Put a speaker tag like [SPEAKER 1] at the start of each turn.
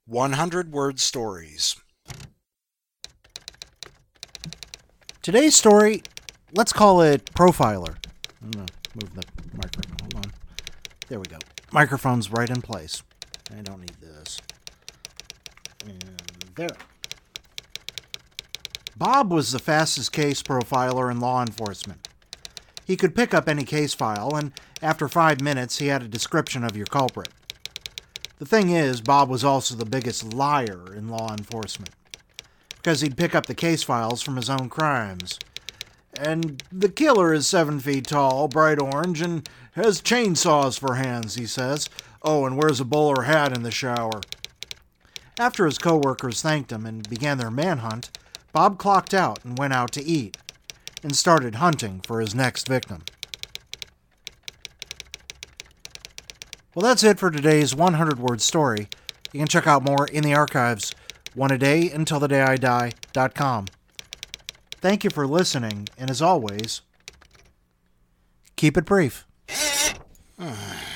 [SPEAKER 1] 100-word stories.
[SPEAKER 2] Today's story, let's call it Profiler. I'm going to move the microphone. Hold on. There we go. Microphone's right in place. I don't need this. And there. Bob was the fastest case profiler in law enforcement. He could pick up any case file, and after 5 minutes, he had a description of your culprit. The thing is, Bob was also the biggest liar in law enforcement, because he'd pick up the case files from his own crimes. And the killer is 7 feet tall, bright orange, and has chainsaws for hands, he says. Oh, and wears a bowler hat in the shower. After his co-workers thanked him and began their manhunt, Bob clocked out and went out to eat, and started hunting for his next victim. Well, that's it for today's 100-word story. You can check out more in the archives, oneadayuntilthedayidie.com. Thank you for listening, and as always, keep it brief.